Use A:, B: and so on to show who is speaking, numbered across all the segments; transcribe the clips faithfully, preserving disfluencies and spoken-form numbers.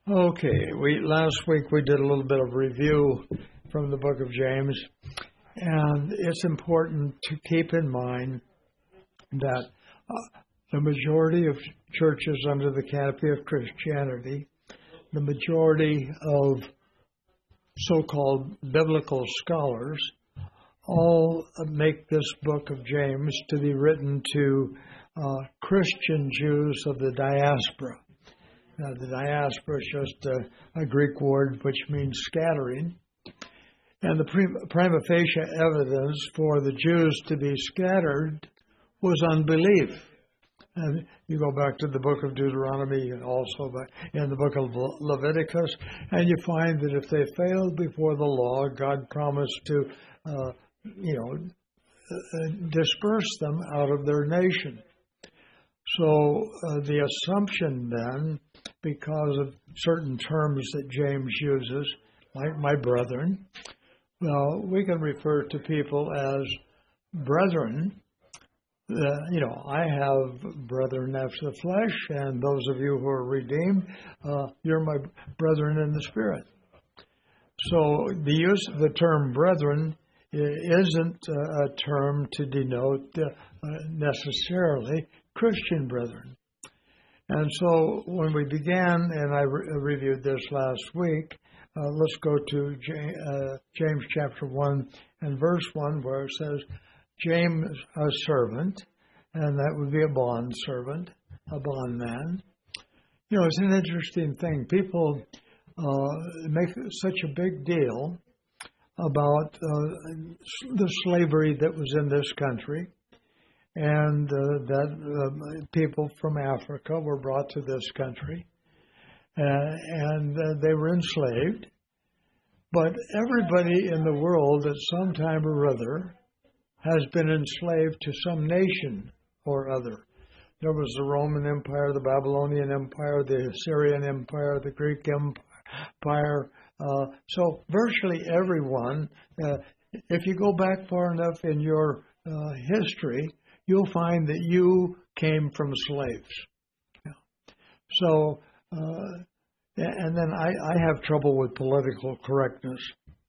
A: Okay, we last week we did a little bit of review from the book of James, and it's important to keep in mind that uh, the majority of churches under the canopy of Christianity, the majority of so-called biblical scholars, all make this book of James to be written to uh, Christian Jews of the diaspora. Now, the diaspora is just a, a Greek word which means scattering. And the prima facie evidence for the Jews to be scattered was unbelief. And you go back to the book of Deuteronomy and also in the book of Leviticus, and you find that if they failed before the law, God promised to, uh, you know, disperse them out of their nation. So uh, the assumption then, because of certain terms that James uses, like my brethren, well, we can refer to people as brethren. Uh, you know, I have brethren after the flesh, and those of you who are redeemed, uh, you're my brethren in the spirit. So the use of the term brethren isn't a term to denote uh, necessarily Christian brethren. And so when we began, and I re- reviewed this last week, uh, let's go to James, uh, James chapter one and verse one, where it says, James, a servant, and that would be a bond servant, a bondman. You know, it's an interesting thing. People uh, make such a big deal about uh, the slavery that was in this country, and uh, that uh, people from Africa were brought to this country, uh, and uh, they were enslaved. But everybody in the world at some time or other has been enslaved to some nation or other. There was the Roman Empire, the Babylonian Empire, the Assyrian Empire, the Greek Empire. Uh, so virtually everyone, uh, if you go back far enough in your uh, history, you'll find that you came from slaves. Yeah. So, uh, and then I, I have trouble with political correctness.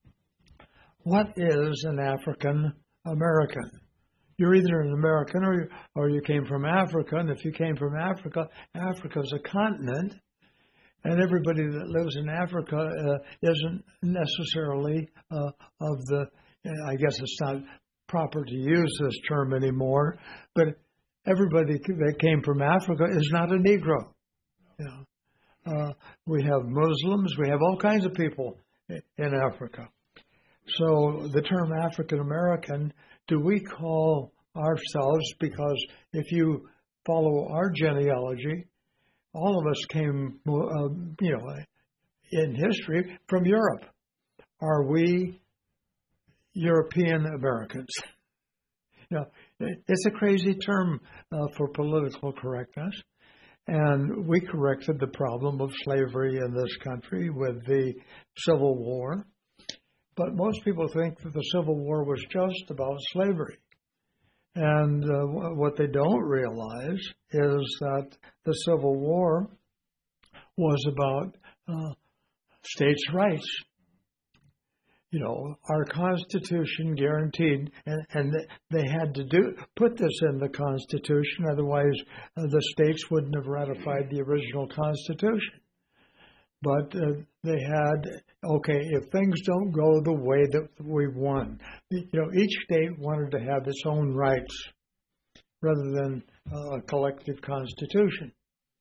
A: What is an African American? You're either an American or you, or you came from Africa, and if you came from Africa, Africa is a continent, and everybody that lives in Africa uh, isn't necessarily uh, of the, I guess it's not proper to use this term anymore, but everybody that came from Africa is not a Negro. You know, uh, we have Muslims, we have all kinds of people in Africa. So the term African American, do we call ourselves, because if you follow our genealogy, all of us came, uh, you know, in history from Europe. Are we European Americans? You know, it's a crazy term uh, for political correctness. And we corrected the problem of slavery in this country with the Civil War. But most people think that the Civil War was just about slavery. And uh, what they don't realize is that the Civil War was about uh, states' rights. You know, our Constitution guaranteed, and, and they had to do put this in the Constitution, otherwise uh, the states wouldn't have ratified the original Constitution. But uh, they had, okay, if things don't go the way that we want, you know, each state wanted to have its own rights rather than uh, a collective constitution.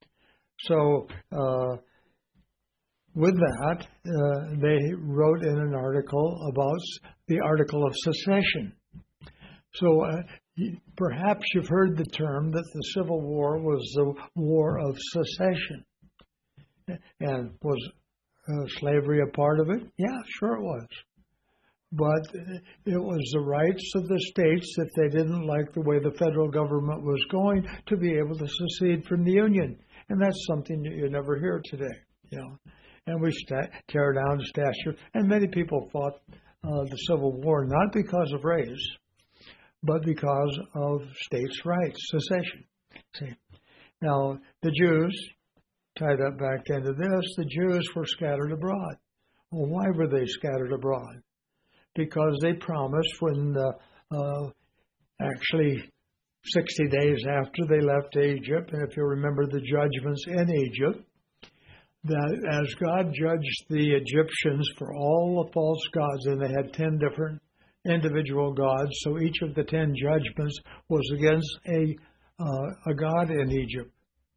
A: So uh, with that, uh, they wrote in an article about the article of secession. So uh, perhaps you've heard the term that the Civil War was the War of Secession. And was uh, slavery a part of it? Yeah, sure it was. But it was the rights of the states, if they didn't like the way the federal government was going, to be able to secede from the Union. And that's something that you never hear today. You know. And we st- tear down statutes. And many people fought uh, the Civil War not because of race, but because of states' rights, secession. See. Now, the Jews tie that back into this, the Jews were scattered abroad. Well, why were they scattered abroad? Because they promised when uh, uh, actually sixty days after they left Egypt, and if you remember the judgments in Egypt, that as God judged the Egyptians for all the false gods, and they had ten different individual gods, so each of the ten judgments was against a uh, a god in Egypt.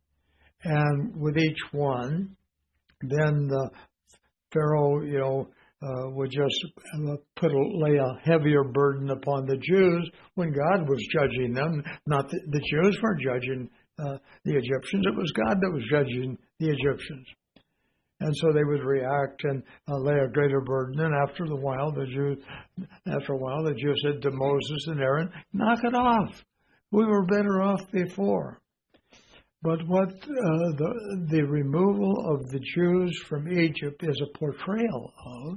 A: And with each one, then the Pharaoh, you know, uh, would just put a, lay a heavier burden upon the Jews when God was judging them. Not the, the Jews weren't judging uh, the Egyptians; it was God that was judging the Egyptians. And so they would react and uh, lay a greater burden. And after a while, the Jews, after a while, the Jews said to Moses and Aaron, "Knock it off. We were better off before." But what uh, the the removal of the Jews from Egypt is a portrayal of.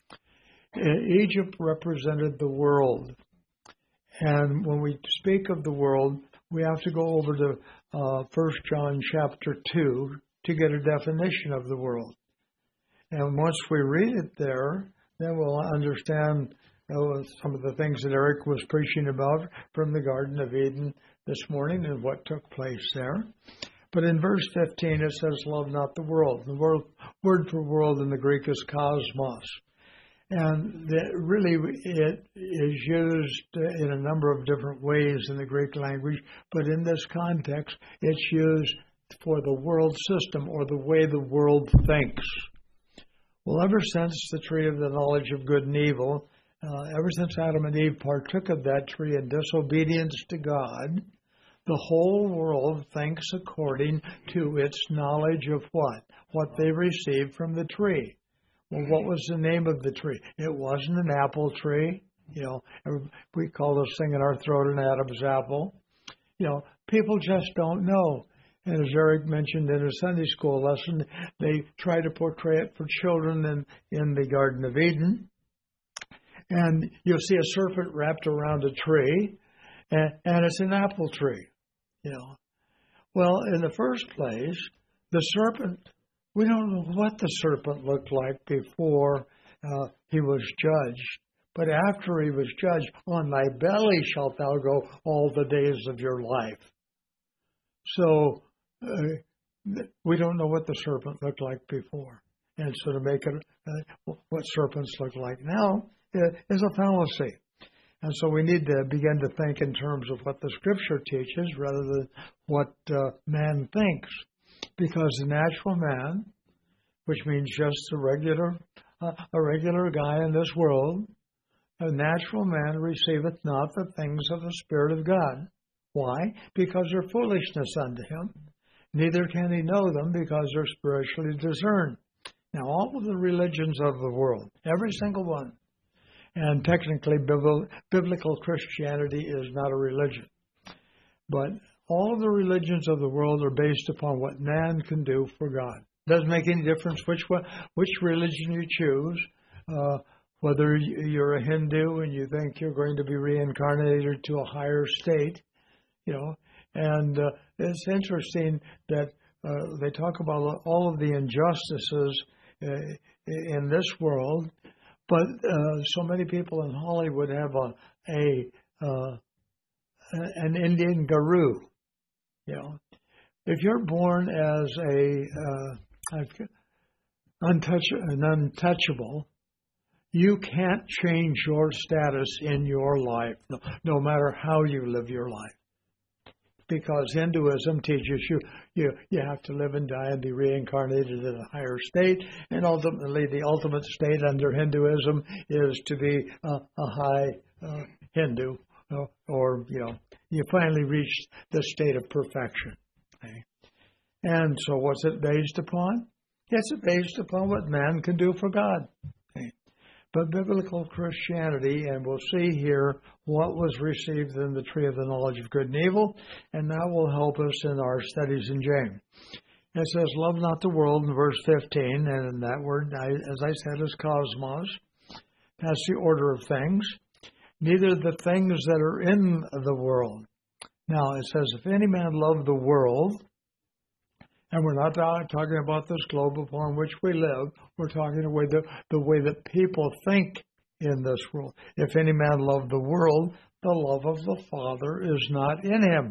A: Egypt represented the world, and when we speak of the world, we have to go over to uh, First John chapter two to get a definition of the world. And once we read it there, then we'll understand uh, some of the things that Eric was preaching about from the Garden of Eden this morning and what took place there. But in verse fifteen, it says, "Love not the world." The word, word for world in the Greek is cosmos. And that really it is used in a number of different ways in the Greek language, but in this context, it's used for the world system or the way the world thinks. Well, ever since the tree of the knowledge of good and evil, uh, ever since Adam and Eve partook of that tree in disobedience to God, the whole world thinks according to its knowledge of what? What they received from the tree. Well, what was the name of the tree? It wasn't an apple tree. You know, we call this thing in our throat an Adam's apple. You know, people just don't know. And as Eric mentioned in his Sunday school lesson, they try to portray it for children in, in the Garden of Eden. And you'll see a serpent wrapped around a tree, and, and it's an apple tree. You know, well, in the first place, the serpent, we don't know what the serpent looked like before uh, he was judged. But after he was judged, on thy belly shalt thou go all the days of your life. So uh, we don't know what the serpent looked like before. And so to make it uh, what serpents look like now uh, is a fallacy. And so we need to begin to think in terms of what the Scripture teaches rather than what uh, man thinks. Because the natural man, which means just a regular, uh, a regular guy in this world, a natural man receiveth not the things of the Spirit of God. Why? Because they're foolishness unto him. Neither can he know them because they're spiritually discerned. Now, all of the religions of the world, every single one, and technically biblical Christianity is not a religion, but all of the religions of the world are based upon what man can do for God. It doesn't make any difference which one, which religion you choose, uh, whether you're a Hindu and you think you're going to be reincarnated to a higher state, you know. And uh, it's interesting that uh, they talk about all of the injustices uh, in this world, but uh, so many people in Hollywood have a, a uh, an Indian guru. You know, if you're born as a uh, untouch, an untouchable, you can't change your status in your life, no, no matter how you live your life. Because Hinduism teaches you, you you have to live and die and be reincarnated in a higher state, and ultimately the ultimate state under Hinduism is to be a, a high uh, Hindu, uh, or, you know, you finally reach the state of perfection. Okay? And so what's it based upon? It's based upon what man can do for God. Okay? But biblical Christianity, and we'll see here what was received in the tree of the knowledge of good and evil, and that will help us in our studies in James. It says, "Love not the world," in verse fifteen, and that word, as I said, is cosmos. That's the order of things. Neither the things that are in the world. Now, it says, "If any man love the world," And we're not talking about this globe upon which we live. We're talking the way the, the way that people think in this world. If any man love the world, the love of the Father is not in him.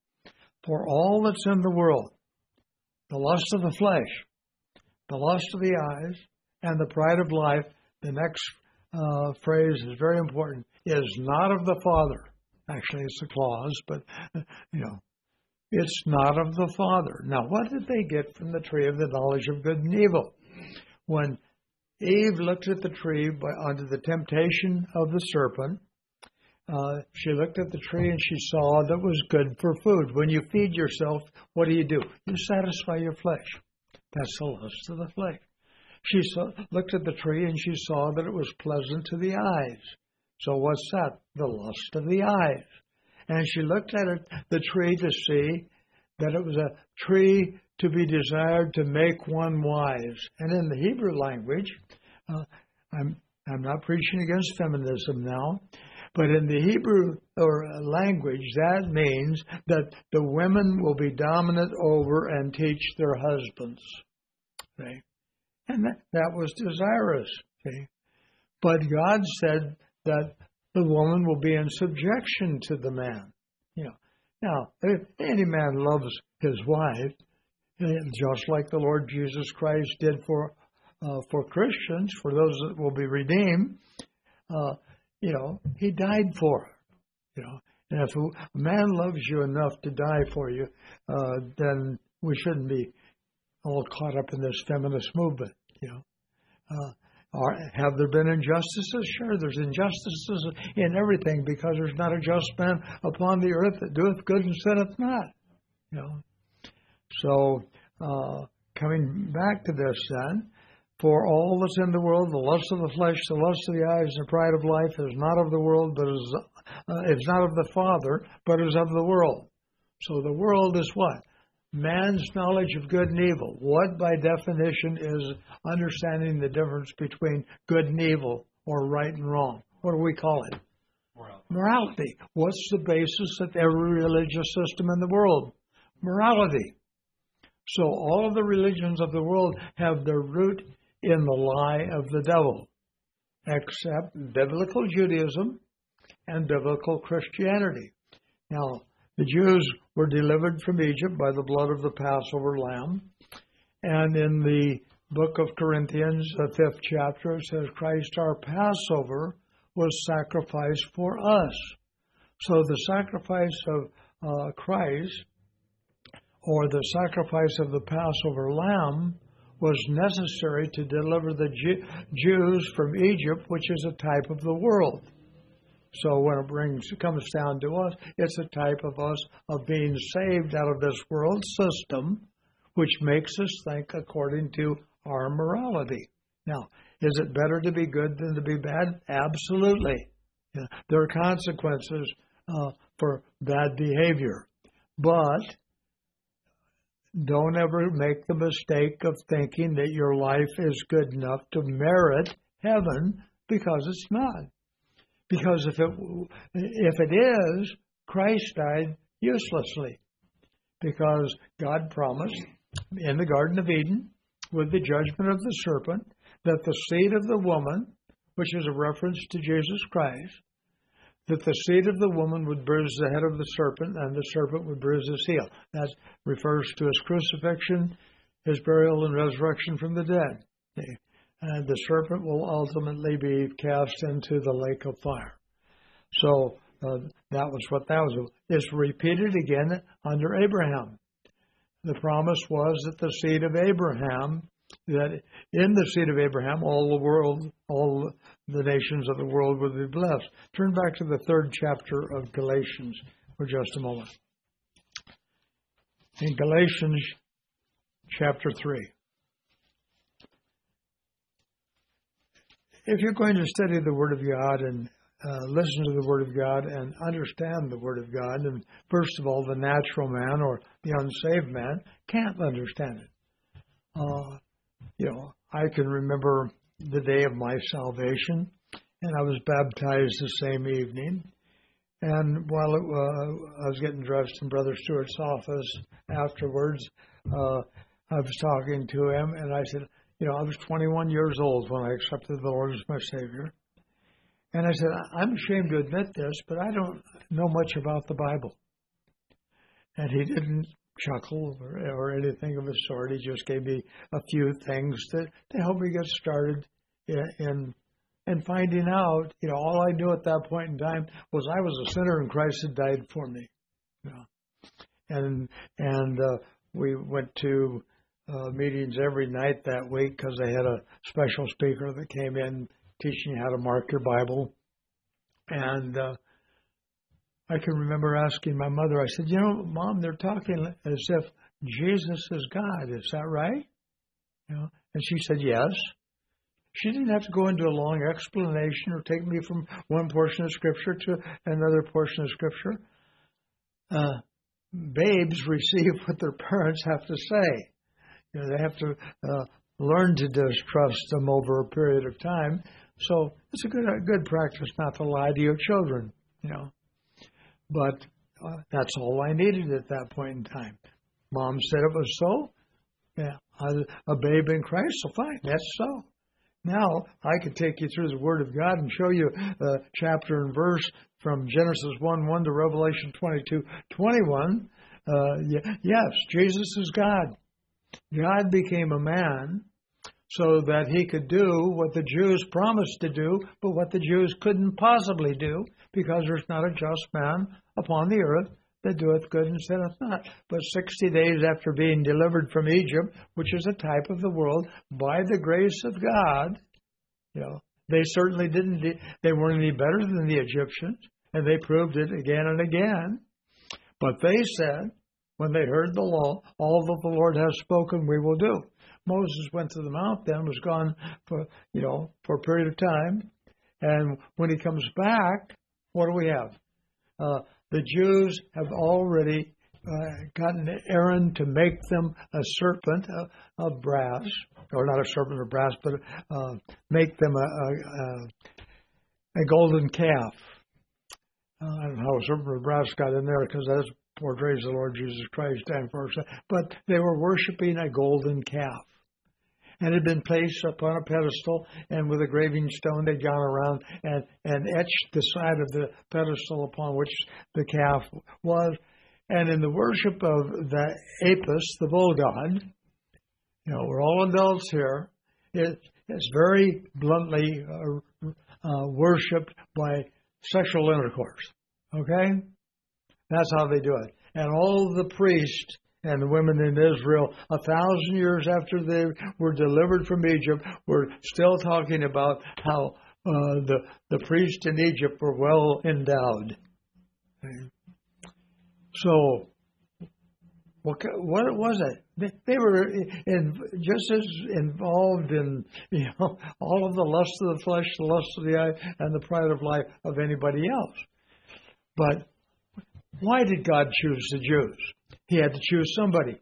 A: For all that's in the world, the lust of the flesh, the lust of the eyes, and the pride of life, the next uh, phrase is very important, is not of the Father. Actually, it's a clause, but, you know, it's not of the Father. Now, what did they get from the tree of the knowledge of good and evil? When Eve looked at the tree by, under the temptation of the serpent, uh, she looked at the tree and she saw that it was good for food. When you feed yourself, what do you do? You satisfy your flesh. That's the lust of the flesh. She saw, looked at the tree and she saw that it was pleasant to the eyes. So what's that? The lust of the eyes. And she looked at it, the tree, to see that it was a tree to be desired to make one wise. And in the Hebrew language, uh, I'm I'm not preaching against feminism now, but in the Hebrew or language, that means that the women will be dominant over and teach their husbands. Okay? And that, that was desirous. Okay? But God said that the woman will be in subjection to the man. You know, now, if any man loves his wife, just like the Lord Jesus Christ did for uh, for Christians, for those that will be redeemed, uh, you know, he died for her. You know, and if a man loves you enough to die for you, uh, then we shouldn't be all caught up in this feminist movement. You know. Uh, Or have there been injustices? Sure, there's injustices in everything, because there's not a just man upon the earth that doeth good and sinneth not. You know. So, uh, coming back to this then, for all that's in the world, the lust of the flesh, the lust of the eyes, and the pride of life is not of the world, but is uh, it's not of the Father, but is of the world. So the world is what? Man's knowledge of good and evil. What, by definition, is understanding the difference between good and evil, or right and wrong? What do we call it?
B: Morality.
A: Morality. What's the basis of every religious system in the world? Morality. So all of the religions of the world have their root in the lie of the devil, except biblical Judaism and biblical Christianity. Now, the Jews were delivered from Egypt by the blood of the Passover lamb. And in the book of Corinthians, the fifth chapter, it says, Christ our Passover was sacrificed for us. So the sacrifice of uh, Christ, or the sacrifice of the Passover lamb, was necessary to deliver the Jew- Jews from Egypt, which is a type of the world. So when it brings, comes down to us, it's a type of us of being saved out of this world system, which makes us think according to our morality. Now, is it better to be good than to be bad? Absolutely. Yeah, there are consequences uh, for bad behavior. But don't ever make the mistake of thinking that your life is good enough to merit heaven, because it's not. Because if it if it is, Christ died uselessly. Because God promised in the Garden of Eden, with the judgment of the serpent, that the seed of the woman, which is a reference to Jesus Christ, that the seed of the woman would bruise the head of the serpent, and the serpent would bruise his heel. That refers to his crucifixion, his burial, and resurrection from the dead. Okay. And the serpent will ultimately be cast into the lake of fire. So uh, that was what that was. It's repeated again under Abraham. The promise was that the seed of Abraham, that in the seed of Abraham, all the world, all the nations of the world would be blessed. Turn back to the third chapter of Galatians for just a moment. In Galatians chapter three. If you're going to study the Word of God and uh, listen to the Word of God and understand the Word of God, and first of all, the natural man or the unsaved man can't understand it. Uh, you know, I can remember the day of my salvation, and I was baptized the same evening. And while it, uh, I was getting dressed in Brother Stewart's office afterwards, uh, I was talking to him, and I said, you know, I was twenty-one years old when I accepted the Lord as my Savior. And I said, I'm ashamed to admit this, but I don't know much about the Bible. And he didn't chuckle or, or anything of the sort. He just gave me a few things to, to help me get started in, in in finding out. You know, all I knew at that point in time was I was a sinner and Christ had died for me. You know. And and uh, we went to uh, meetings every night that week because they had a special speaker that came in teaching you how to mark your Bible. And uh, I can remember asking my mother, I said, you know, Mom, they're talking as if Jesus is God. Is that right? You know, and she said, yes. She didn't have to go into a long explanation or take me from one portion of Scripture to another portion of Scripture. Uh, babes receive what their parents have to say. You know, they have to uh, learn to distrust them over a period of time. So it's a good a good practice not to lie to your children, you know. But uh, that's all I needed at that point in time. Mom said it was so. Yeah, a, a babe in Christ, so fine, that's so. Now I could take you through the Word of God and show you uh, chapter and verse from Genesis one one to Revelation twenty-two twenty-one. Uh, yes, Jesus is God. God became a man so that he could do what the Jews promised to do, but what the Jews couldn't possibly do, because there's not a just man upon the earth that doeth good and sinneth not. But sixty days after being delivered from Egypt, which is a type of the world, by the grace of God, you know, they certainly didn't, they weren't any better than the Egyptians, and they proved it again and again. But they said, when they heard the law, all that the Lord has spoken, we will do. Moses went to the mount then, was gone for, you know, for a period of time. And when he comes back, what do we have? Uh, the Jews have already uh, gotten Aaron to make them a serpent of, of brass, or not a serpent of brass, but uh, make them a, a, a golden calf. Uh, I don't know how a serpent of brass got in there, because that's portrays the Lord Jesus Christ and for us. But they were worshiping a golden calf. And it had been placed upon a pedestal, and with a graving stone they'd gone around and, and etched the side of the pedestal upon which the calf was. And in the worship of the Apis, the bull god, you know, we're all adults here, it, it's very bluntly uh, uh, worshipped by sexual intercourse. Okay? That's how they do it. And all the priests and the women in Israel, a thousand years after they were delivered from Egypt, were still talking about how uh, the the priests in Egypt were well endowed. So, what what was it? They, they were in, just as involved in, you know, all of the lust of the flesh, the lust of the eye, and the pride of life of anybody else. But why did God choose the Jews? He had to choose somebody.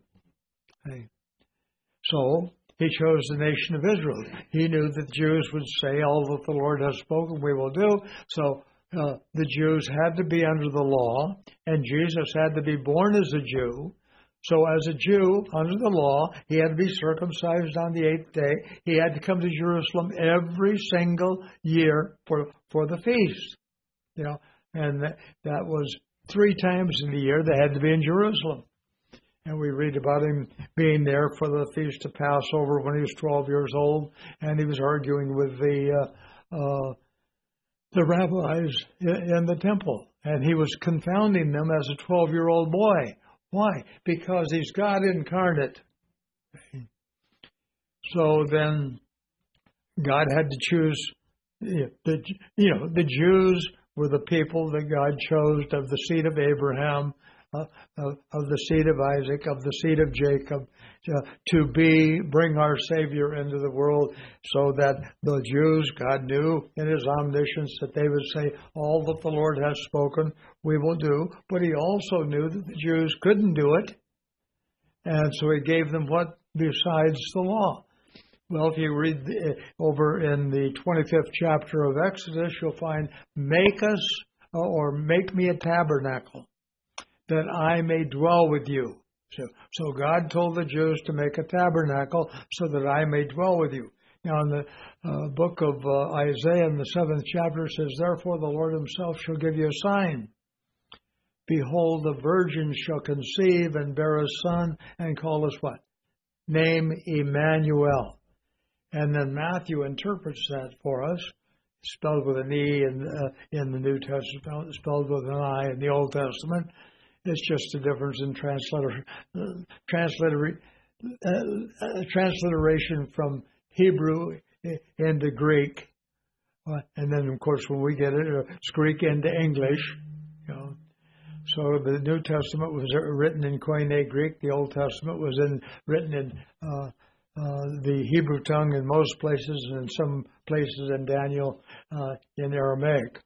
A: So he chose the nation of Israel. He knew that the Jews would say, all that the Lord has spoken, we will do. So uh, the Jews had to be under the law, and Jesus had to be born as a Jew. So as a Jew, under the law, he had to be circumcised on the eighth day. He had to come to Jerusalem every single year for, for the feast. You know, and that, that was three times in the year they had to be in Jerusalem. And we read about him being there for the Feast of Passover when he was twelve years old, and he was arguing with the uh, uh, the rabbis in the temple. And he was confounding them as a twelve-year-old boy. Why? Because he's God incarnate. So then God had to choose, the you know, the Jews were the people that God chose of the seed of Abraham, uh, of, of the seed of Isaac, of the seed of Jacob, uh, to be, bring our Savior into the world, so that the Jews, God knew in his omniscience that they would say, all that the Lord has spoken, we will do. But he also knew that the Jews couldn't do it. And so he gave them what besides the law? Well, if you read the, over in the twenty-fifth chapter of Exodus, you'll find, make us, or make me a tabernacle, that I may dwell with you. So, so God told the Jews to make a tabernacle so that I may dwell with you. Now, in the uh, book of uh, Isaiah, in the seventh chapter, it says, therefore the Lord himself shall give you a sign. Behold, the virgin shall conceive and bear a son and call us what? Name Emmanuel. And then Matthew interprets that for us, spelled with an E in, uh, in the New Testament, spelled with an I in the Old Testament. It's just a difference in translator, uh, translator, uh, uh, transliteration from Hebrew into Greek. Uh, and then, of course, when we get it, uh, it's Greek into English. You know. So the New Testament was written in Koine Greek. The Old Testament was in, written in uh, uh, the Hebrew tongue in most places, and in some places in Daniel uh, in Aramaic.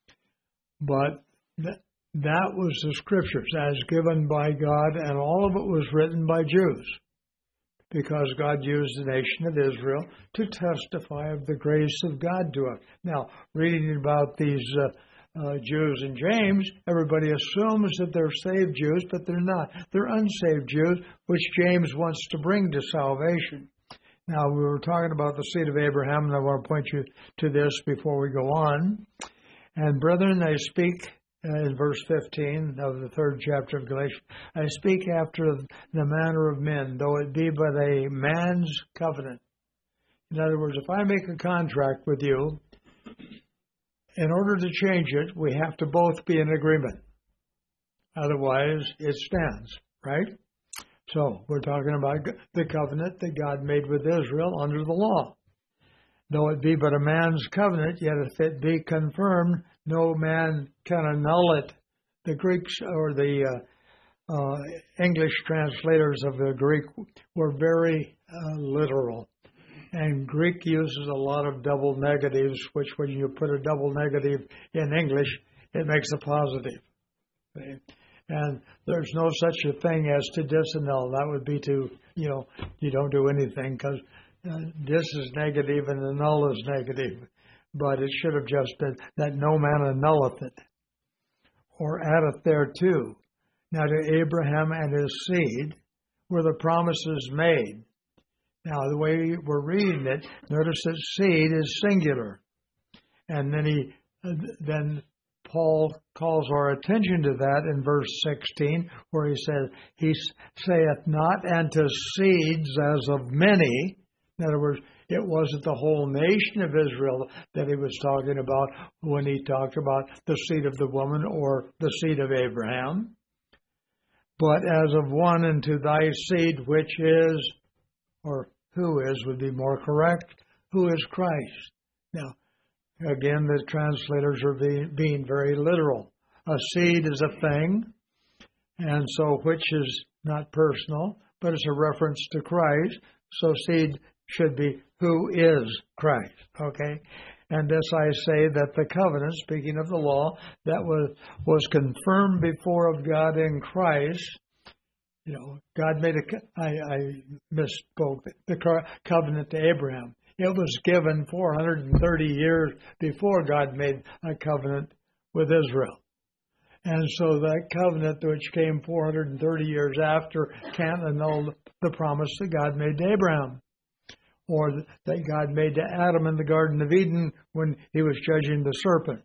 A: But th- that was the Scriptures as given by God, and all of it was written by Jews, because God used the nation of Israel to testify of the grace of God to us. Now, reading about these uh, uh, Jews in James, everybody assumes that they're saved Jews, but they're not. They're unsaved Jews, which James wants to bring to salvation. Now, we were talking about the seed of Abraham, and I want to point you to this before we go on. And brethren, I speak Uh, in verse fifteen of the third chapter of Galatians, I speak after the manner of men, though it be but a man's covenant. In other words, if I make a contract with you, in order to change it, we have to both be in agreement. Otherwise, it stands, right? So, we're talking about the covenant that God made with Israel under the law. Though it be but a man's covenant, yet if it be confirmed, no man can annul it. The Greeks or the uh, uh, English translators of the Greek were very uh, literal. And Greek uses a lot of double negatives, which when you put a double negative in English, it makes a positive. Okay? And there's no such a thing as to disannul. That would be to, you know, you don't do anything because uh, dis is negative and annul is negative. But it should have just been that no man annulleth it, or addeth thereto. Now to Abraham and his seed were the promises made. Now the way we're reading it, notice that seed is singular. And then he, then Paul calls our attention to that in verse sixteen, where he says, he saith not unto seeds as of many. In other words, it wasn't the whole nation of Israel that he was talking about when he talked about the seed of the woman or the seed of Abraham. But as of one unto thy seed, which is, or who is would be more correct, who is Christ. Now, again, the translators are being, being very literal. A seed is a thing, and so which is not personal, but it's a reference to Christ. So seed should be who is Christ, okay? And this I say that the covenant, speaking of the law, that was was confirmed before of God in Christ. You know, God made a, I, I misspoke, the covenant to Abraham. It was given four hundred thirty years before God made a covenant with Israel. And so that covenant, which came four hundred thirty years after, can't annul the promise that God made to Abraham, or that God made to Adam in the Garden of Eden when he was judging the serpent.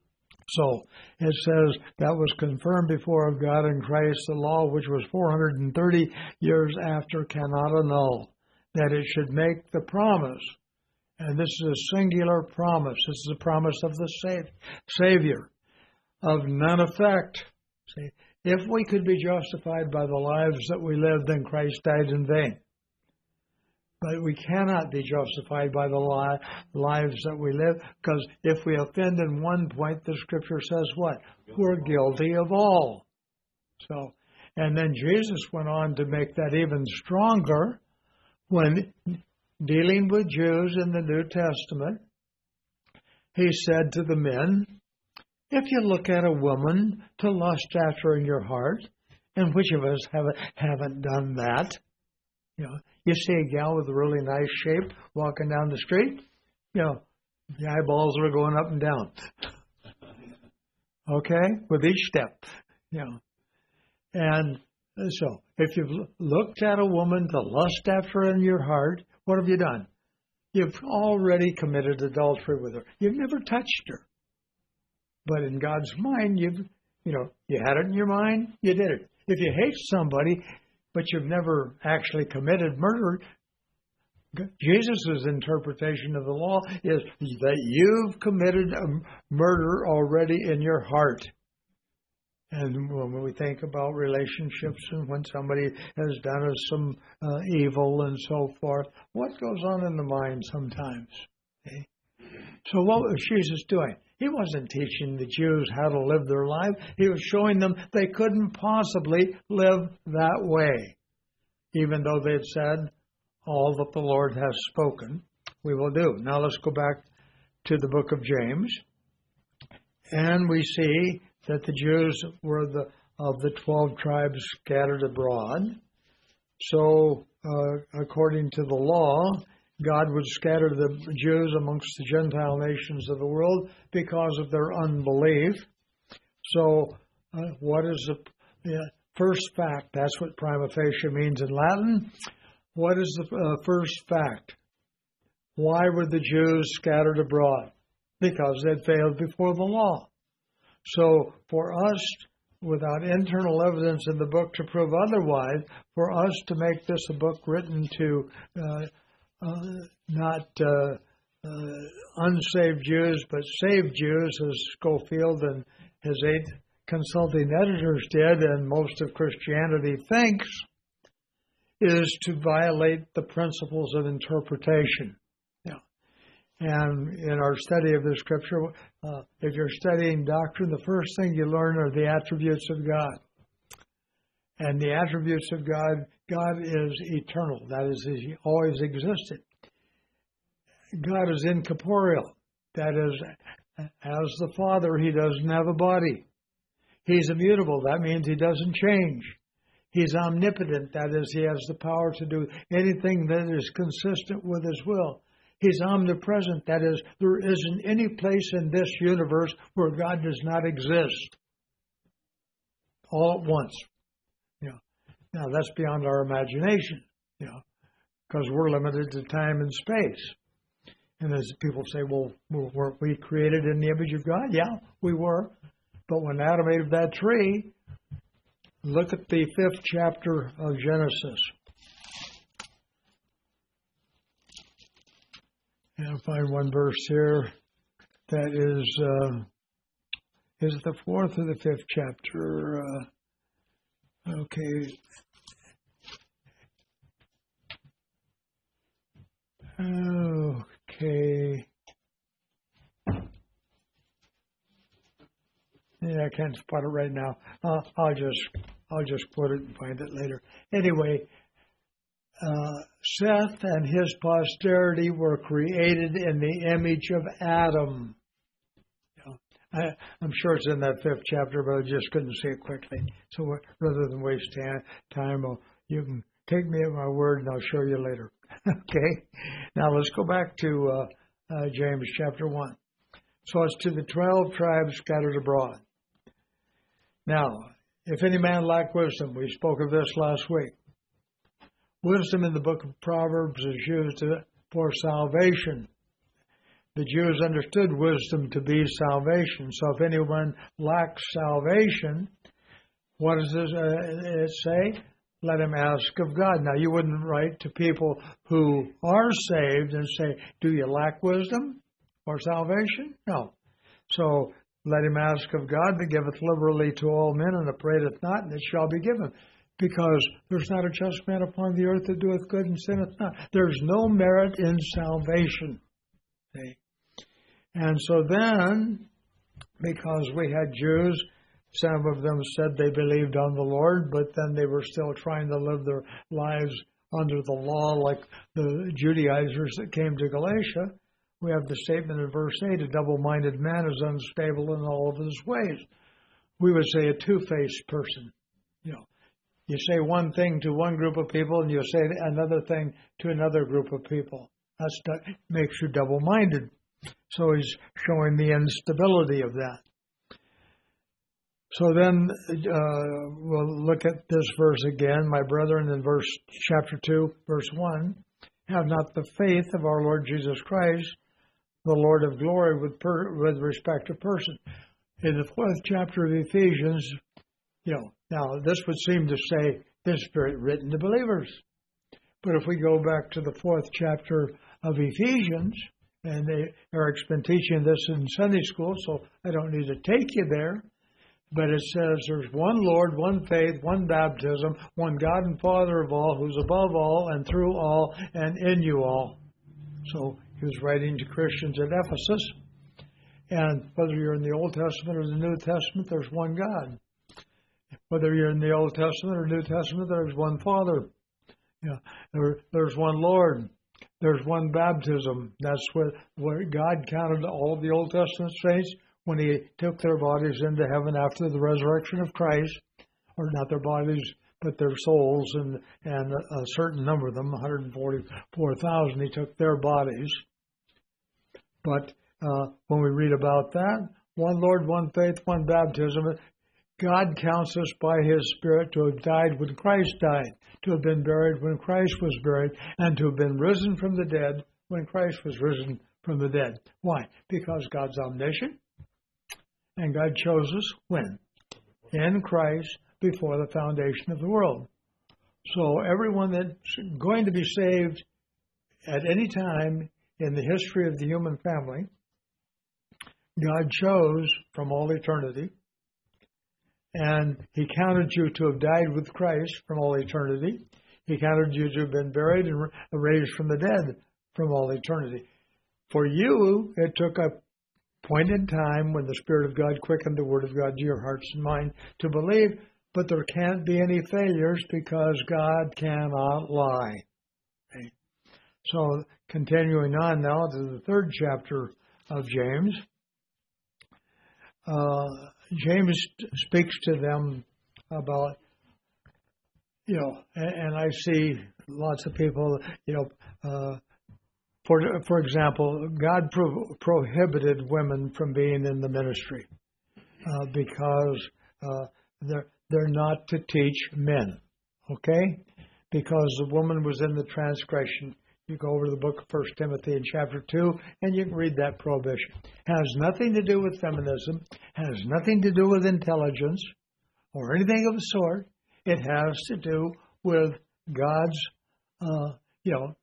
A: So it says that was confirmed before of God in Christ, the law, which was four hundred thirty years after, cannot annul, that it should make the promise. And this is a singular promise. This is a promise of the Savior, of none effect. See, if we could be justified by the lives that we lived, then Christ died in vain. But we cannot be justified by the li- lives that we live, because if we offend in one point, the Scripture says what? We're guilty of all. So, and then Jesus went on to make that even stronger when dealing with Jews in the New Testament. He said to the men, if you look at a woman to lust after her in your heart, and which of us haven't, haven't done that? You know, you see a gal with a really nice shape walking down the street, you know, the eyeballs are going up and down. Okay? With each step, you know. And So, if you've looked at a woman to lust after her in your heart, what have you done? You've already committed adultery with her. You've never touched her. But in God's mind, you've, you know, you had it in your mind, you did it. If you hate somebody, but you've never actually committed murder, Jesus' interpretation of the law is that you've committed a murder already in your heart. And when we think about relationships and when somebody has done us some uh, evil and so forth, what goes on in the mind sometimes? Okay? So what was Jesus doing? He wasn't teaching the Jews how to live their life. He was showing them they couldn't possibly live that way. Even though they had said, all that the Lord has spoken, we will do. Now let's go back to the book of James. And we see that the Jews were the of the twelve tribes scattered abroad. So, uh, according to the law, God would scatter the Jews amongst the Gentile nations of the world because of their unbelief. So, uh, what is the, the first fact? That's what prima facie means in Latin. What is the uh, first fact? Why were the Jews scattered abroad? Because they'd failed before the law. So, for us, without internal evidence in the book to prove otherwise, for us to make this a book written to uh, uh, not uh, uh, unsaved Jews, but saved Jews, as Schofield and his eight consulting editors did, and most of Christianity thinks, is to violate the principles of interpretation. Yeah. And in our study of the Scripture, uh, if you're studying doctrine, the first thing you learn are the attributes of God. And the attributes of God, God is eternal. That is, He always existed. God is incorporeal. That is, as the Father, He doesn't have a body. He's immutable. That means He doesn't change. He's omnipotent. That is, He has the power to do anything that is consistent with His will. He's omnipresent. That is, there isn't any place in this universe where God does not exist all at once. You know. Now, that's beyond our imagination, you know, because we're limited to time and space. And as people say, well, weren't we created in the image of God? Yeah, we were. But when Adam ate of that tree, look at the fifth chapter of Genesis. And I'll find one verse here that is, uh, is it the fourth or the fifth chapter? Uh, okay. Okay. Yeah, I can't spot it right now. Uh, I'll just I'll just quote it and find it later. Anyway, uh, Seth and his posterity were created in the image of Adam. You know, I, I'm sure it's in that fifth chapter, but I just couldn't see it quickly. So rather than waste time, I'll, you can take me at my word, and I'll show you later. Okay. Now let's go back to uh, uh, James chapter one. So it's to the twelve tribes scattered abroad. Now, if any man lack wisdom, we spoke of this last week. Wisdom in the book of Proverbs is used for salvation. The Jews understood wisdom to be salvation. So if anyone lacks salvation, what does this, uh, it say? Let him ask of God. Now, you wouldn't write to people who are saved and say, do you lack wisdom or salvation? No. So let him ask of God that giveth liberally to all men and upbraideth not, and it shall be given. Because there's not a just man upon the earth that doeth good and sinneth not. There's no merit in salvation. Okay? And so then, because we had Jews, some of them said they believed on the Lord, but then they were still trying to live their lives under the law like the Judaizers that came to Galatia. We have the statement in verse eight, a double-minded man is unstable in all of his ways. We would say a two-faced person. You know, you say one thing to one group of people and you say another thing to another group of people. That makes you double-minded. So he's showing the instability of that. So then uh, we'll look at this verse again, my brethren, in verse chapter two, verse one. Have not the faith of our Lord Jesus Christ, the Lord of glory, with per, with respect to person. In the fourth chapter of Ephesians, you know, now this would seem to say this is written to believers. But if we go back to the fourth chapter of Ephesians, and they, Eric's been teaching this in Sunday school, so I don't need to take you there. But it says there's one Lord, one faith, one baptism, one God and Father of all, who's above all and through all and in you all. So he was writing to Christians at Ephesus. And whether you're in the Old Testament or the New Testament, there's one God. Whether you're in the Old Testament or New Testament, there's one Father. Yeah, there, there's one Lord. There's one baptism. That's what, what God counted all the Old Testament saints when he took their bodies into heaven after the resurrection of Christ, or not their bodies, but their souls, and, and a, a certain number of them, one hundred forty-four thousand, he took their bodies. But uh, when we read about that, one Lord, one faith, one baptism, God counts us by his Spirit to have died when Christ died, to have been buried when Christ was buried, and to have been risen from the dead when Christ was risen from the dead. Why? Because God's omniscient, and God chose us when? In Christ, before the foundation of the world. So everyone that's going to be saved at any time in the history of the human family, God chose from all eternity, and he counted you to have died with Christ from all eternity. He counted you to have been buried and raised from the dead from all eternity. For you, it took a point in time when the Spirit of God quickened the Word of God to your hearts and mind to believe, but there can't be any failures because God cannot lie. Okay. So continuing on now to the third chapter of James, uh, James speaks to them about, you know, and, and I see lots of people, you know, uh, For for example, God pro- prohibited women from being in the ministry uh, because uh, they're they're not to teach men, okay? Because the woman was in the transgression. You go over to the book of First Timothy in chapter two, and you can read that prohibition. Has nothing to do with feminism. Has nothing to do with intelligence or anything of the sort. It has to do with God's, uh, you know.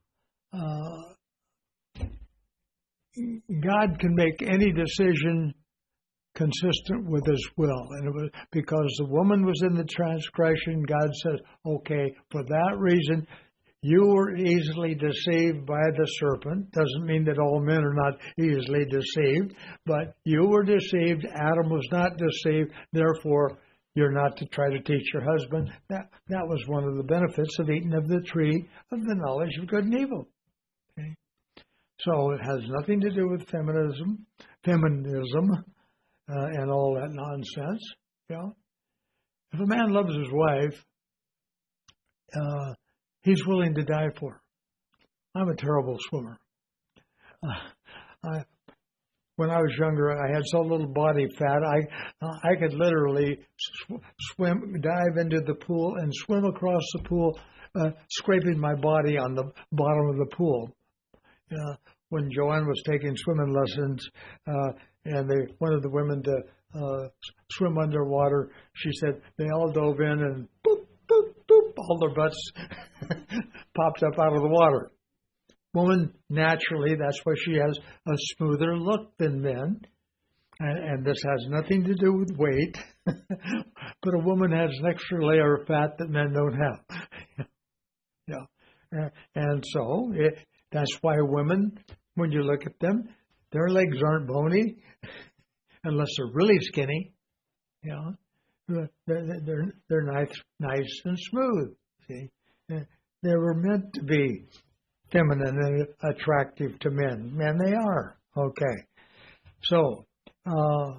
A: Uh, God can make any decision consistent with his will. And it was because the woman was in the transgression, God said, okay, for that reason, you were easily deceived by the serpent. Doesn't mean that all men are not easily deceived, but you were deceived. Adam was not deceived. Therefore, you're not to try to teach your husband. That, that was one of the benefits of eating of the tree of the knowledge of good and evil. Okay? So it has nothing to do with feminism, feminism, uh, and all that nonsense. You know? If a man loves his wife, uh, he's willing to die for her. I'm a terrible swimmer. Uh, I, when I was younger, I had so little body fat, I uh, I could literally sw- swim, dive into the pool and swim across the pool, uh, scraping my body on the bottom of the pool. Uh, when Joanne was taking swimming lessons, uh, and they wanted the women to uh, swim underwater, she said they all dove in and boop, boop, boop, all their butts popped up out of the water. Woman, naturally, that's why she has a smoother look than men. And, and this has nothing to do with weight. But a woman has an extra layer of fat that men don't have. Yeah. And so it, that's why women, when you look at them, their legs aren't bony unless they're really skinny. You know, they're, they're, they're nice, nice and smooth. See, they were meant to be feminine and attractive to men. Men, they are. Okay. So, uh,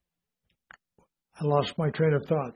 A: I lost my train of thought.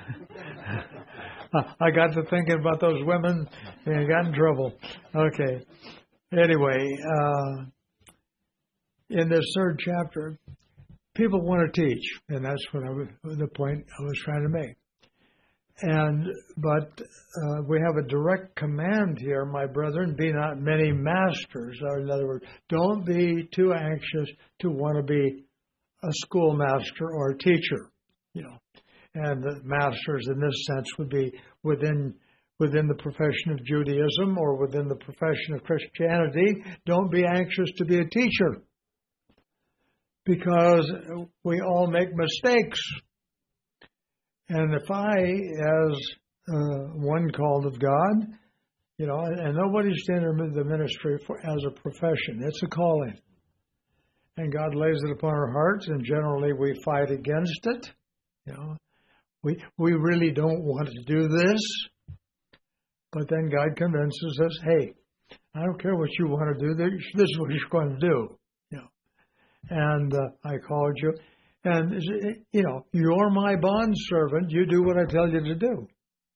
A: I got to thinking about those women and got in trouble. Okay. Anyway, uh, in this third chapter, people want to teach, and that's what I was, the point I was trying to make. And but uh, we have a direct command here, my brethren, be not many masters. Or in other words, don't be too anxious to want to be a schoolmaster or a teacher. You know, and the masters in this sense would be within within the profession of Judaism or within the profession of Christianity. Don't be anxious to be a teacher, because we all make mistakes. And if I, as uh, one called of God, you know, and nobody's in the ministry for, as a profession, it's a calling. And God lays it upon our hearts, and generally we fight against it. You know, we we really don't want to do this, but then God convinces us, hey, I don't care what you want to do, this is what you're going to do. You know, and uh, I called you. And, you know, you're my bondservant. You do what I tell you to do.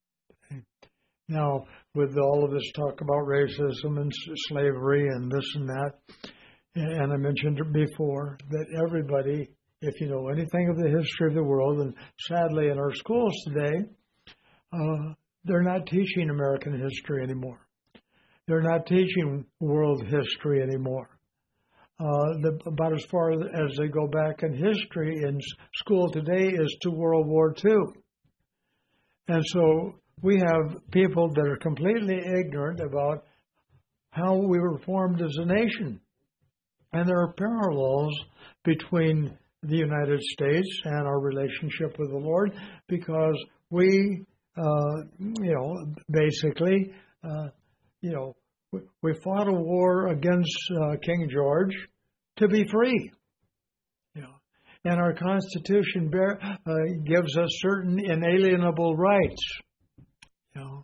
A: Now, with all of this talk about racism and slavery and this and that, and I mentioned before that everybody, if you know anything of the history of the world, and sadly in our schools today, uh, they're not teaching American history anymore. They're not teaching world history anymore. Uh, the, about as far as they go back in history in school today is to World War Two. And so we have people that are completely ignorant about how we were formed as a nation. And there are parallels between the United States and our relationship with the Lord, because we, uh, you know, basically, uh, you know, we fought a war against uh, King George to be free, you know, and our Constitution bear, uh, gives us certain inalienable rights. You know,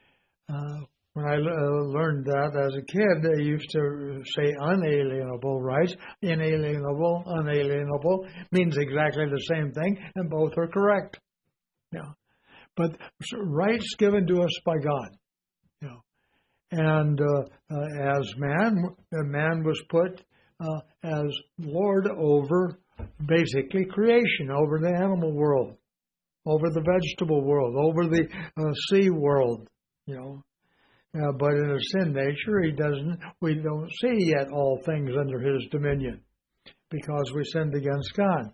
A: uh, when I uh, learned that as a kid, they used to say unalienable rights. Inalienable, unalienable means exactly the same thing, and both are correct. You know, but rights given to us by God. You know. And uh, uh, as man, man was put uh, as Lord over basically creation, over the animal world, over the vegetable world, over the uh, sea world, you know. Uh, but in a sin nature, he doesn't. We don't see yet all things under his dominion, because we sinned against God.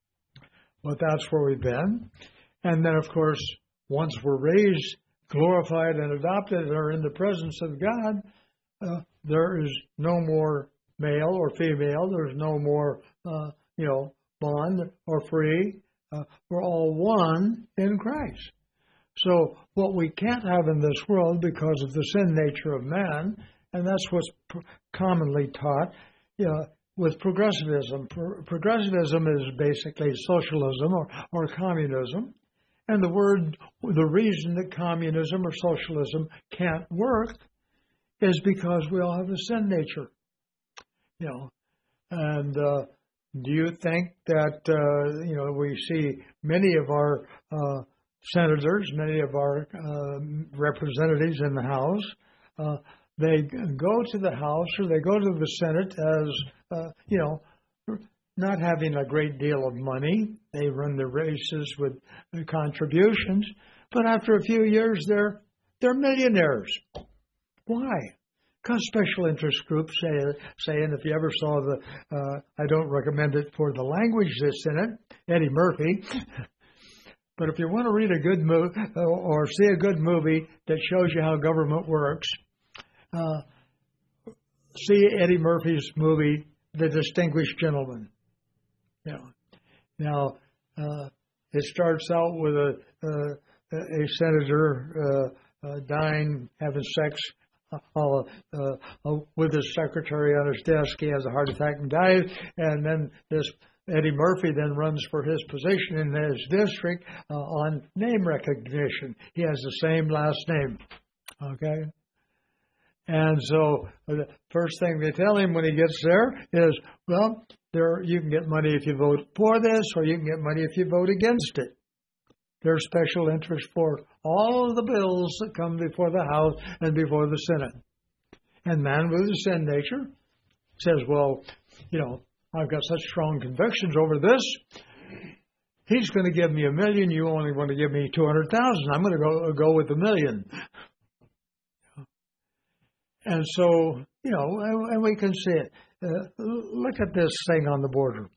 A: But that's where we've been. And then, of course, once we're raised, glorified and adopted, and are in the presence of God, uh, there is no more male or female. There's no more, uh, you know, bond or free. Uh, we're all one in Christ. So what we can't have in this world because of the sin nature of man, and that's what's pr- commonly taught, you know, with progressivism. Pro- progressivism is basically socialism or, or communism. And the word, the reason that communism or socialism can't work is because we all have a sin nature, you know. And uh, do you think that, uh, you know, we see many of our uh, senators, many of our uh, representatives in the House, uh, they go to the House or they go to the Senate as, uh, you know, not having a great deal of money. They run the races with contributions, but after a few years, they're they're millionaires. Why? Because special interest groups say, say, and if you ever saw the, uh, I don't recommend it for the language that's in it, Eddie Murphy, but if you want to read a good movie or see a good movie that shows you how government works, uh, see Eddie Murphy's movie, The Distinguished Gentleman. You know, now, uh, it starts out with a uh, a senator uh, uh, dying, having sex uh, uh, with his secretary on his desk. He has a heart attack and dies. And then this Eddie Murphy then runs for his position in his district uh, on name recognition. He has the same last name. Okay? And so the first thing they tell him when he gets there is, well, there you can get money if you vote for this, or you can get money if you vote against it. There's special interest for all of the bills that come before the House and before the Senate. And man with a sin nature says, well, you know, I've got such strong convictions over this. He's going to give me a million. You only want to give me two hundred thousand. I'm going to go go with a million. And so, you know, and, and we can see it. Uh, look at this thing on the border.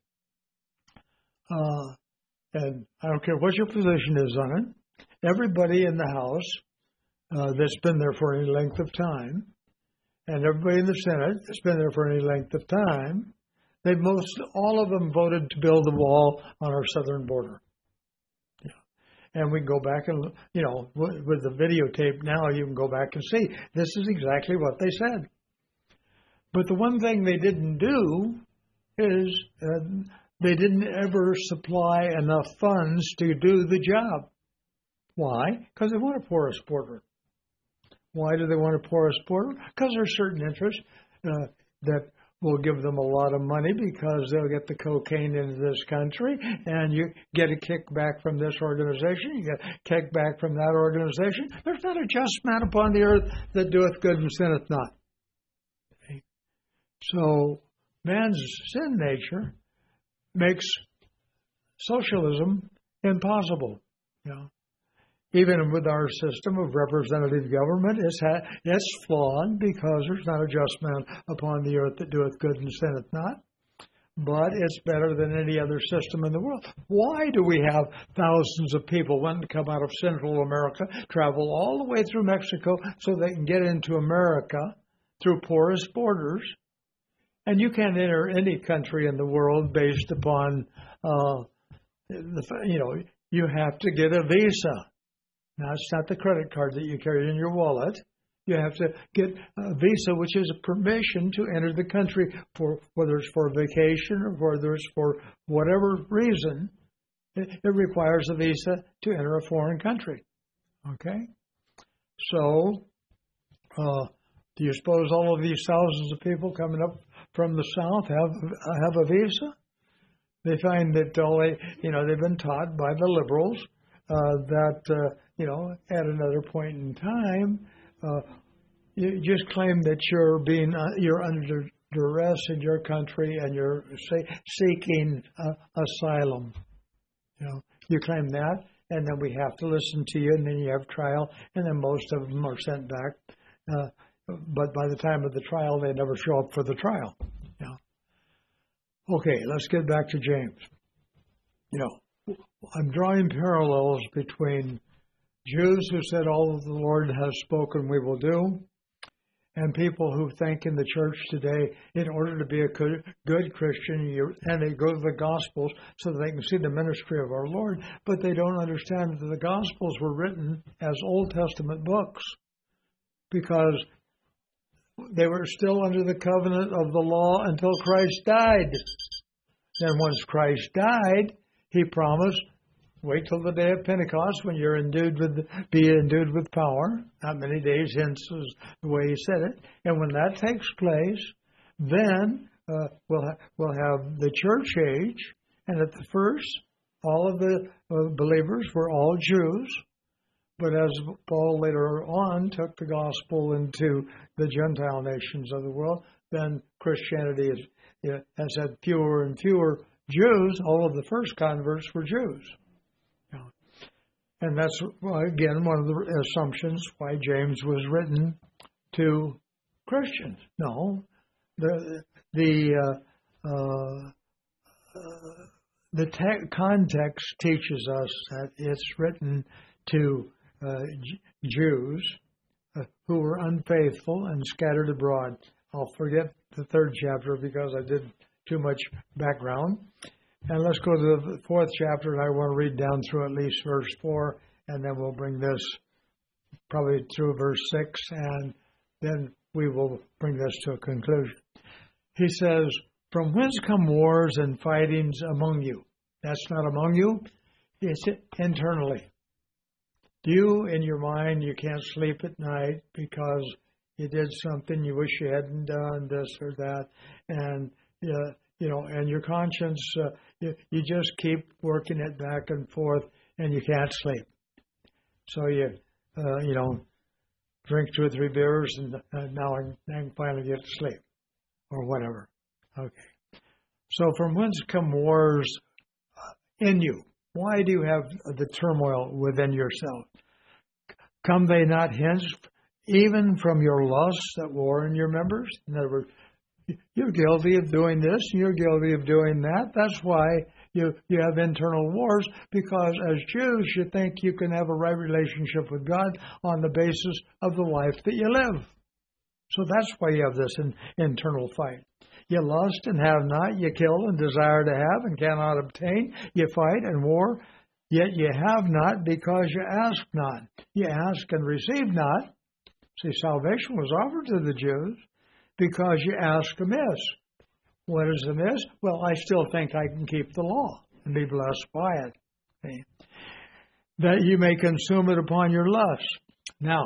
A: Uh, and I don't care what your position is on it. Everybody in the House uh, that's been there for any length of time, and everybody in the Senate that's been there for any length of time, they most all of them voted to build the wall on our southern border. Yeah. And we can go back and, you know, with, with the videotape now, you can go back and see this is exactly what they said. But the one thing they didn't do is uh, they didn't ever supply enough funds to do the job. Why? Because they want a porous border. Why do they want a porous border? Because there are certain interests uh, that will give them a lot of money because they'll get the cocaine into this country, and you get a kickback from this organization, you get a kickback from that organization. There's not a just man upon the earth that doeth good and sinneth not. Okay. So man's sin nature makes socialism impossible. You know? Even with our system of representative government, it's, ha- it's flawed because there's not a just man upon the earth that doeth good and sinneth not. But it's better than any other system in the world. Why do we have thousands of people wanting to come out of Central America, travel all the way through Mexico so they can get into America through porous borders? And you can't enter any country in the world based upon, uh, the, you know, you have to get a visa. Now, it's not the credit card that you carry in your wallet. You have to get a visa, which is a permission to enter the country, for whether it's for vacation or whether it's for whatever reason. It, it requires a visa to enter a foreign country. Okay? So, uh, do you suppose all of these thousands of people coming up from the South have have a visa? They find that all they, you know, they've been taught by the liberals uh, that, uh, you know, at another point in time, uh, you just claim that you're being uh, you're under duress in your country and you're say, seeking uh, asylum. You know, you claim that, and then we have to listen to you, and then you have trial, and then most of them are sent back. Uh, but by the time of the trial, they never show up for the trial. You know. Okay, let's get back to James. You know, I'm drawing parallels between Jews who said all that the Lord has spoken we will do, and people who think in the church today, in order to be a good, good Christian, you, and they go to the Gospels so that they can see the ministry of our Lord, but they don't understand that the Gospels were written as Old Testament books because they were still under the covenant of the law until Christ died. Then once Christ died, he promised, wait till the day of Pentecost when you're endued with, be endued with power. Not many days hence is the way he said it. And when that takes place, then uh, we'll, ha- we'll have the church age. And at the first, all of the uh, believers were all Jews. But as Paul later on took the gospel into the Gentile nations of the world, then Christianity is, you know, has had fewer and fewer Jews. All of the first converts were Jews. You know. And that's, again, one of the assumptions why James was written to Christians. No, the the uh, uh, uh, the te- context teaches us that it's written to Uh, J- Jews uh, who were unfaithful and scattered abroad. I'll forget the third chapter because I did too much background. And let's go to the fourth chapter, and I want to read down through at least verse four, and then we'll bring this probably through verse six, and then we will bring this to a conclusion. He says, "From whence come wars and fightings among you?" That's not among you, it's internally. You, in your mind, you can't sleep at night because you did something you wish you hadn't done, this or that, and uh, you know, and your conscience, uh, you, you just keep working it back and forth, and you can't sleep. So you, uh, you know, drink two or three beers, and uh, now I, I can finally get to sleep, or whatever. Okay. So from whence come wars in you? Why do you have the turmoil within yourself? Come they not hence even from your lusts that war in your members? In other words, you're guilty of doing this, you're guilty of doing that. That's why you, you have internal wars, because as Jews, you think you can have a right relationship with God on the basis of the life that you live. So that's why you have this in, internal fight. You lust and have not, you kill and desire to have and cannot obtain, you fight and war, yet you have not because you ask not. You ask and receive not. See, salvation was offered to the Jews because you ask amiss. What is amiss? Well, I still think I can keep the law and be blessed by it. Okay. That you may consume it upon your lusts. Now,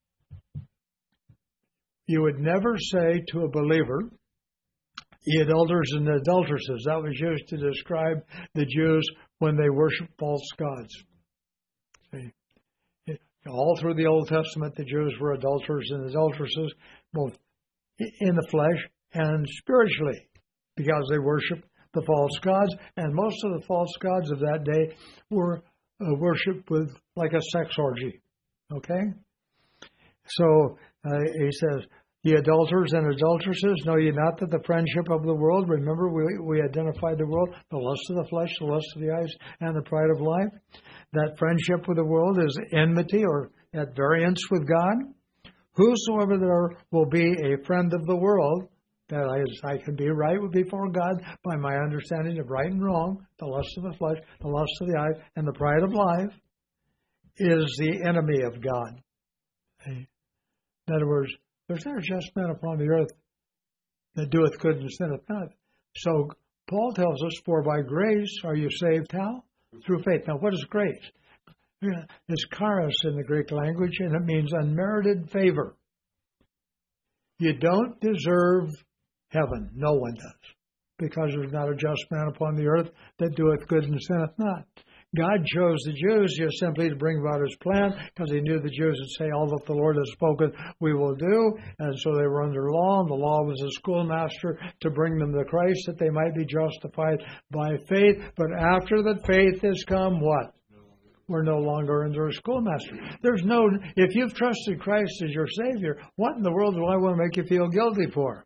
A: you would never say to a believer, ye adulterers and adulteresses. That was used to describe the Jews when they worship false gods. See? All through the Old Testament, the Jews were adulterers and adulteresses, both in the flesh and spiritually, because they worshiped the false gods. And most of the false gods of that day were uh, worshipped with like a sex orgy. Okay? So uh, he says, ye adulterers and adulteresses, know ye not that the friendship of the world, remember we, we identified the world, the lust of the flesh, the lust of the eyes, and the pride of life. That friendship with the world is enmity or at variance with God. Whosoever there will be a friend of the world, that I, I can be right before God by my understanding of right and wrong, the lust of the flesh, the lust of the eyes, and the pride of life, is the enemy of God. In other words, there's not a just man upon the earth that doeth good and sinneth not. So Paul tells us, for by grace are you saved how? Through faith. Now, what is grace? It's charis in the Greek language, and it means unmerited favor. You don't deserve heaven. No one does. Because there's not a just man upon the earth that doeth good and sinneth not. God chose the Jews just simply to bring about his plan, because he knew the Jews would say, all that the Lord has spoken, we will do. And so they were under law, and the law was a schoolmaster to bring them to Christ, that they might be justified by faith. But after the faith has come, what? We're no longer under a schoolmaster. There's no, if you've trusted Christ as your Savior, what in the world do I want to make you feel guilty for?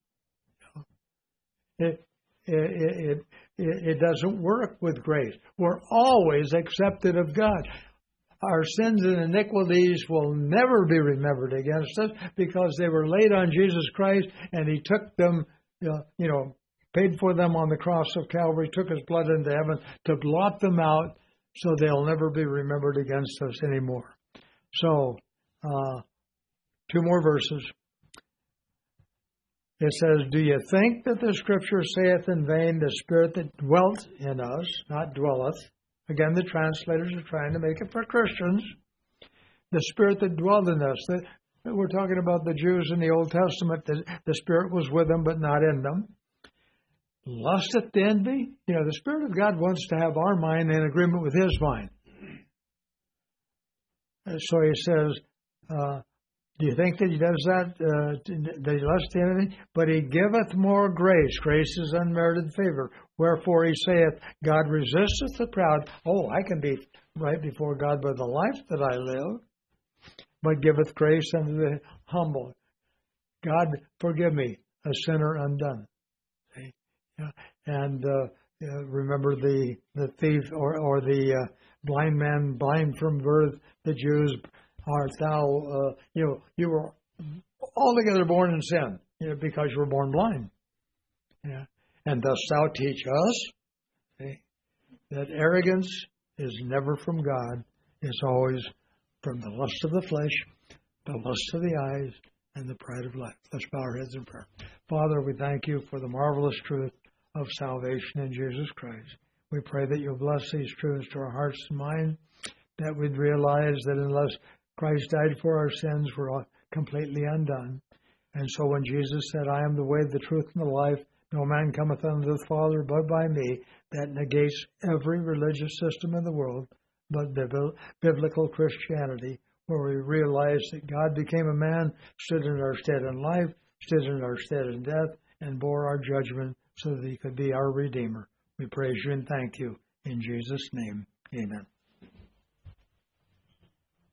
A: It, it, it, it, it doesn't work with grace. We're always accepted of God. Our sins and iniquities will never be remembered against us, because they were laid on Jesus Christ, and he took them, uh, you know, paid for them on the cross of Calvary, took his blood into heaven to blot them out, so they'll never be remembered against us anymore. So, uh, two more verses. It says, do you think that the Scripture saith in vain, the Spirit that dwelt in us, not dwelleth? Again, the translators are trying to make it for Christians. The Spirit that dwelt in us. The, we're talking about the Jews in the Old Testament. The, the Spirit was with them, but not in them. Lusteth to envy? You know, the Spirit of God wants to have our mind in agreement with his mind. So he says, uh, do you think that he does that, uh, that he lusts to envy? But he giveth more grace. Grace is unmerited favor. Wherefore he saith, God resisteth the proud. Oh, I can be right before God by the life that I live. But giveth grace unto the humble. God, forgive me, a sinner undone. See? Yeah. And uh, uh, remember the, the thief or, or the uh, blind man, blind from birth, the Jews, art thou, uh, you know, you were altogether born in sin, you know, because you were born blind. Yeah. And dost thou teach us, okay, that arrogance is never from God, it's always from the lust of the flesh, the lust of the eyes, and the pride of life. Let's bow our heads in prayer. Father, we thank you for the marvelous truth of salvation in Jesus Christ. We pray that you'll bless these truths to our hearts and minds, that we'd realize that unless Christ died for our sins, we're all completely undone. And so when Jesus said, I am the way, the truth, and the life, no man cometh unto the Father but by me, that negates every religious system in the world but biblical Christianity, where we realize that God became a man, stood in our stead in life, stood in our stead in death, and bore our judgment so that he could be our Redeemer. We praise you and thank you. In Jesus' name, amen.